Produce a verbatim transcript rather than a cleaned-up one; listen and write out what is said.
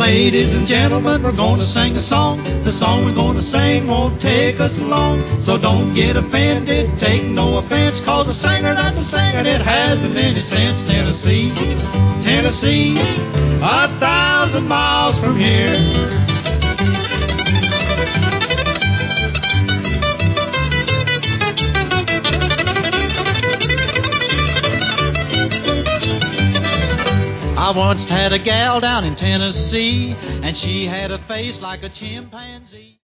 ladies and gentlemen, we're gonna sing a song. The song we're gonna sing won't take us long. So don't get offended, take no offense, cause a singer that's a singer, it hasn't any sense. Tennessee, Tennessee, a thousand miles from here. I once had a gal down in Tennessee, and she had a face like a chimpanzee.